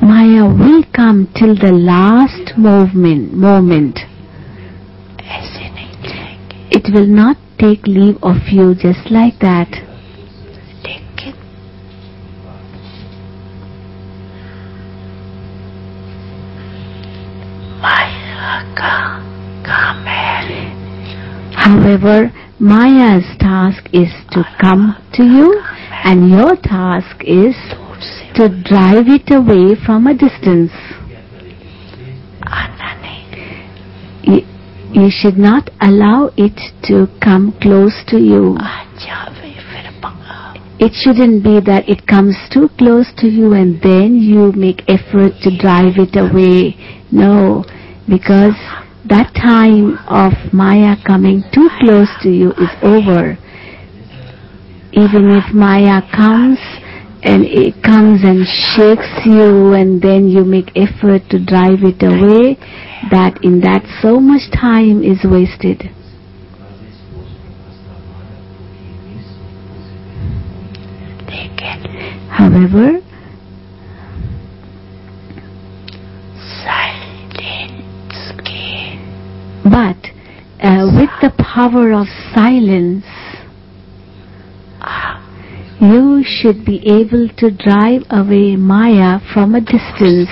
Maya will come till the last moment. It will not take leave of you just like that. However, Maya's task is to come to you, and your task is to drive it away from a distance. You should not allow it to come close to you. It shouldn't be that it comes too close to you and then you make effort to drive it away. No, because that time of Maya coming too close to you is over. Even if Maya comes and it comes and shakes you and then you make effort to drive it away, that in that so much time is wasted. However, but with the power of silence, you should be able to drive away Maya from a distance.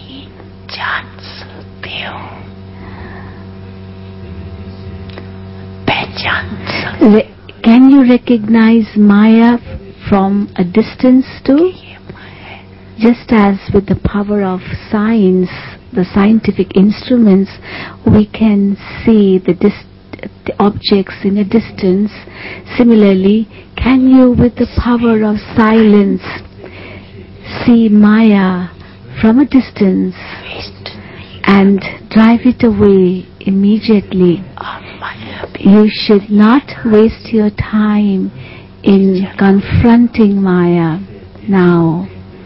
Can you recognize Maya from a distance too? Just as with the power of science, the scientific instruments, we can see the objects in a distance. Similarly, can you, with the power of silence, see Maya from a distance and drive it away immediately? You should not waste your time in confronting Maya now.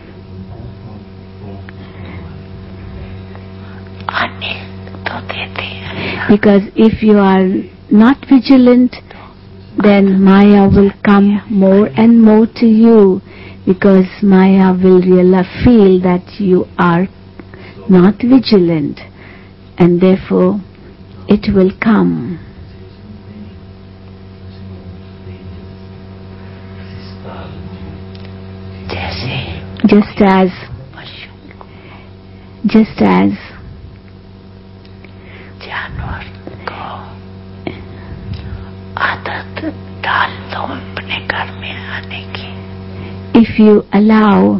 Because if you are not vigilant, then Maya will come more and more to you, because Maya will really feel that you are not vigilant, and therefore it will come. Just as if you allow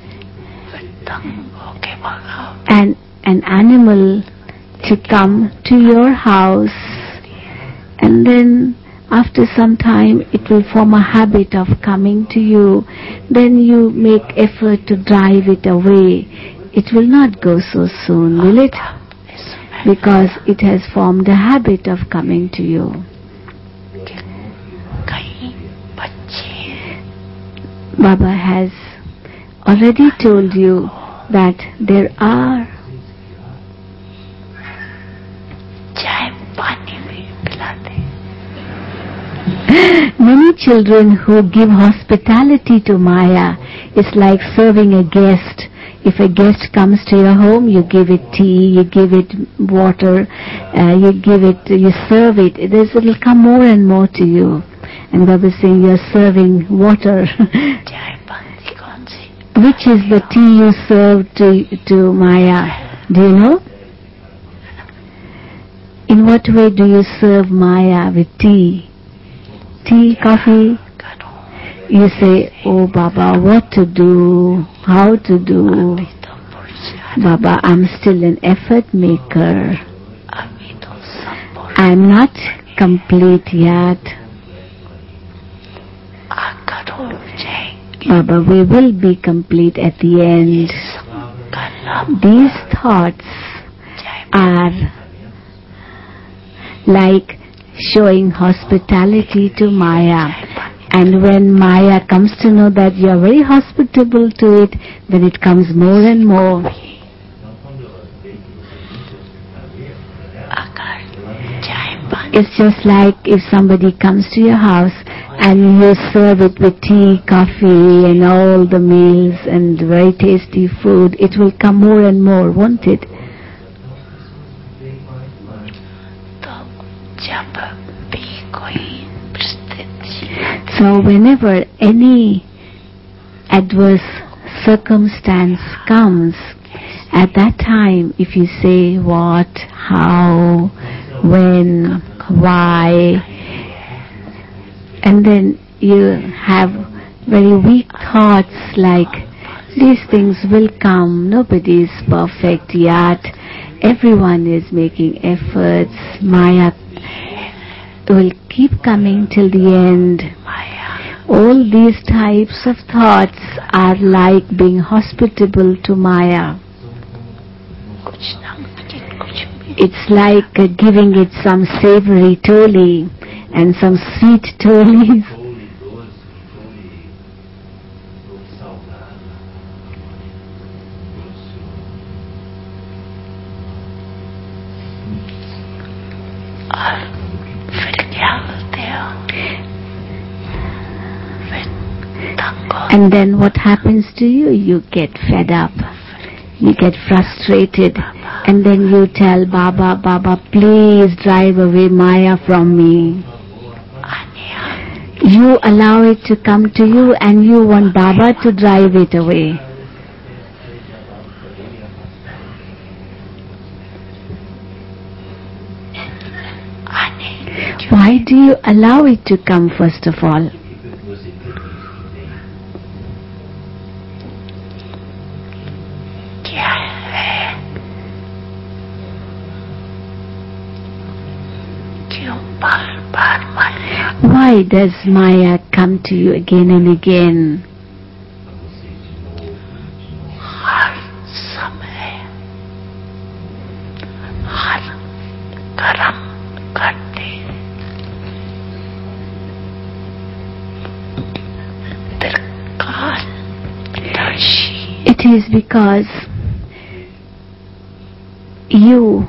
an animal to come to your house, and then after some time it will form a habit of coming to you, then you make effort to drive it away. It will not go so soon, will it? Because it has formed a habit of coming to you. Baba has already told you that there are many children who give hospitality to Maya. It's like serving a guest. If a guest comes to your home, you give it tea, you give it water, you serve it. It will come more and more to you. And Baba is saying you're serving water. Which is the tea you serve to Maya? Do you know? In what way do you serve Maya with tea? Tea, coffee? You say, oh Baba, what to do, how to do. Baba, I'm still an effort maker. I'm not complete yet. Baba, we will be complete at the end. These thoughts are like showing hospitality to Maya. And when Maya comes to know that you are very hospitable to it, then it comes more and more. It's just like if somebody comes to your house and you serve it with tea, coffee and all the meals and very tasty food, it will come more and more, won't it? So whenever any adverse circumstance comes, at that time if you say what, how, when, why, and then you have very weak thoughts like these things will come, nobody is perfect yet, everyone is making efforts, Maya will keep coming till the end. All these types of thoughts are like being hospitable to Maya. It's like giving it some savory toli and some sweet tolis. And then what happens to you? You get fed up, you get frustrated, and then you tell Baba, Baba, please drive away Maya from me. You allow it to come to you and you want Baba to drive it away. Why do you allow it to come first of all? Why does Maya come to you again and again? It is because you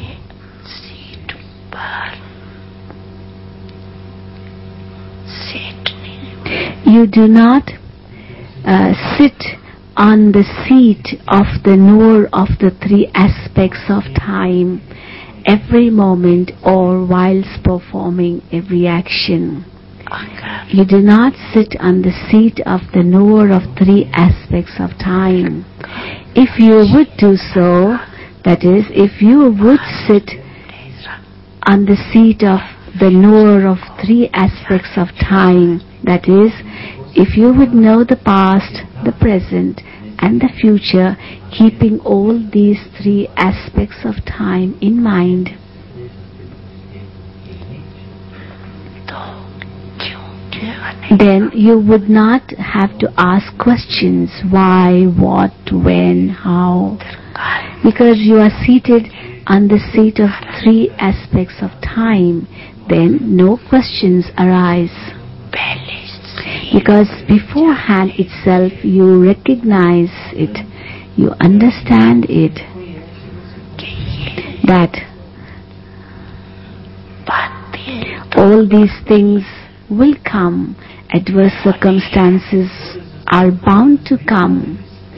do not sit on the seat of the knower of the three aspects of time every moment or whilst performing every action. You do not sit on the seat of the knower of three aspects of time. If you would do so, that is, if you would sit on the seat of the knower of three aspects of time, that is, if you would know the past, the present, and the future, keeping all these three aspects of time in mind, then you would not have to ask questions why, what, when, how, because you are seated on the seat of three aspects of time. Then no questions arise, because beforehand itself you recognize it, you understand it, that all these things will come, adverse circumstances are bound to come.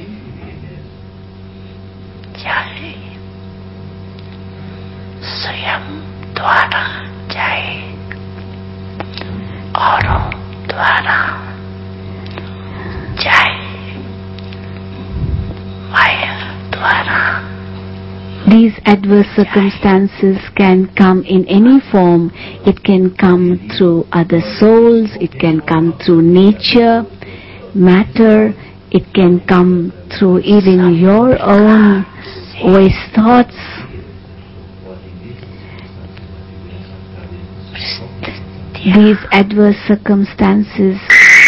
These adverse circumstances can come in any form. It can come through other souls, it can come through nature, matter, it can come through even your own waste thoughts. These adverse circumstances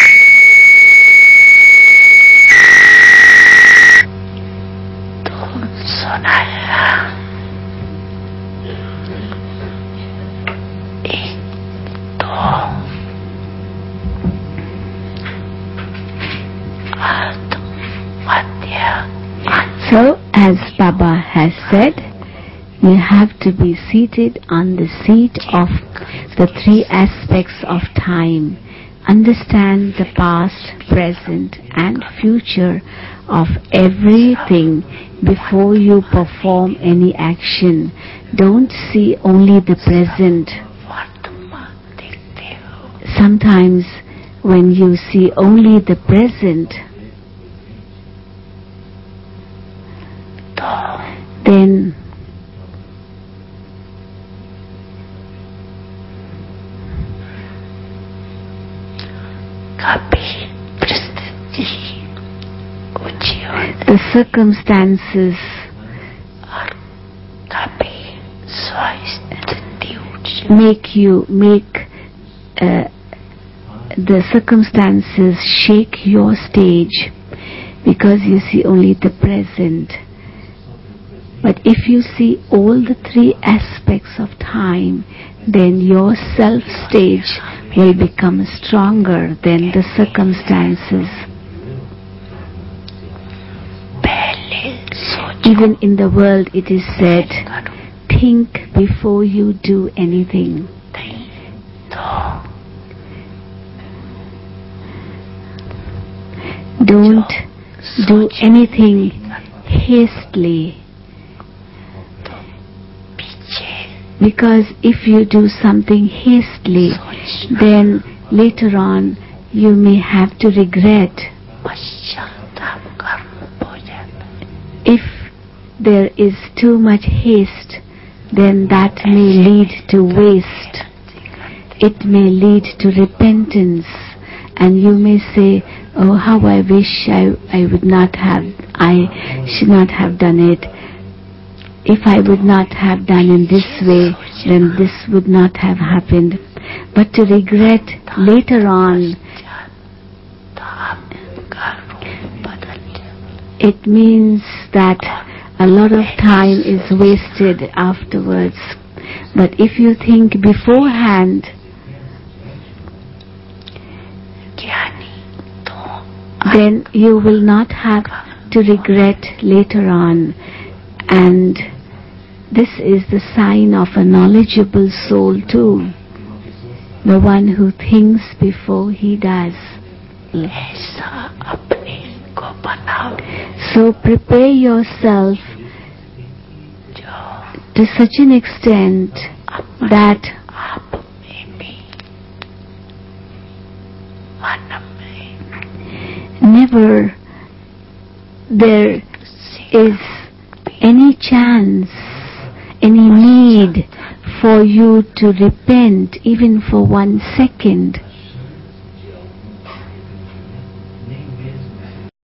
So, as Baba has said, you have to be seated on the seat of the three aspects of time. understand the past, present and future of everything before you perform any action. Don't see only the present. Sometimes when you see only the present, then the circumstances the circumstances shake your stage because you see only the present. But if you see all the three aspects of time, then your self-stage will become stronger than the circumstances. Even in the world it is said, think before you do anything. Don't do anything hastily. Because if you do something hastily, then later on you may have to regret. If there is too much haste, then that may lead to waste. It may lead to repentance, and you may say, oh, how I wish I should not have done it. If I would not have done in this way, then this would not have happened. But to regret later on, it means that a lot of time is wasted afterwards. But if you think beforehand, then you will not have to regret later on. And this is the sign of a knowledgeable soul too, the one who thinks before he does. So prepare yourself to such an extent that never there is any chance, any need for you to repent even for 1 second.